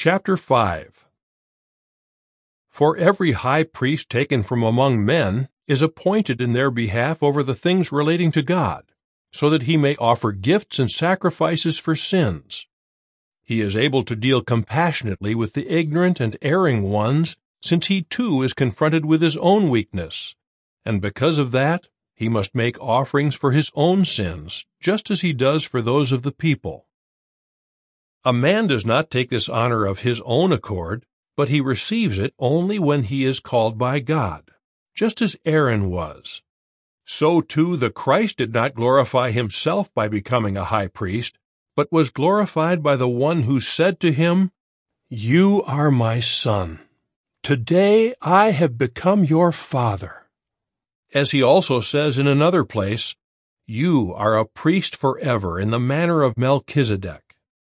Chapter 5. For every high priest taken from among men is appointed in their behalf over the things relating to God, so that he may offer gifts and sacrifices for sins. He is able to deal compassionately with the ignorant and erring ones, since he too is confronted with his own weakness, and because of that, he must make offerings for his own sins, just as he does for those of the people. A man does not take this honor of his own accord, but he receives it only when he is called by God, just as Aaron was. So too the Christ did not glorify himself by becoming a high priest, but was glorified by the one who said to him, "You are my son. Today I have become your father." As he also says in another place, "You are a priest forever in the manner of Melchizedek."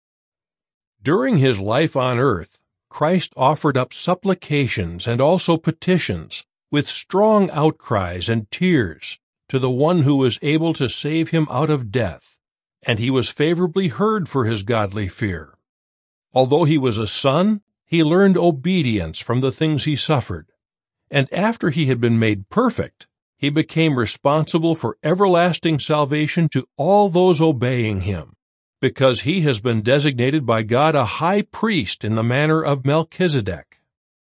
During his life on earth, Christ offered up supplications and also petitions, with strong outcries and tears, to the one who was able to save him out of death, and he was favorably heard for his godly fear. Although he was a son, he learned obedience from the things he suffered, and after he had been made perfect, he became responsible for everlasting salvation to all those obeying him, because he has been designated by God a high priest in the manner of Melchizedek.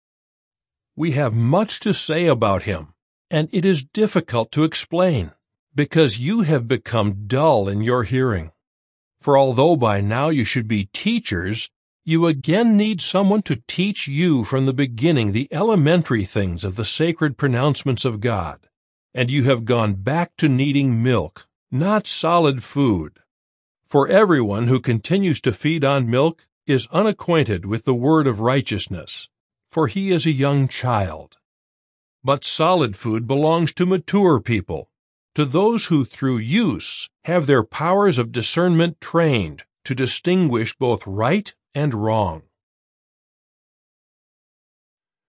We have much to say about him, and it is difficult to explain, because you have become dull in your hearing. For although by now you should be teachers, you again need someone to teach you from the beginning the elementary things of the sacred pronouncements of God, and you have gone back to needing milk, not solid food. For everyone who continues to feed on milk is unacquainted with the word of righteousness, for he is a young child. But solid food belongs to mature people, to those who through use have their powers of discernment trained to distinguish both right and wrong.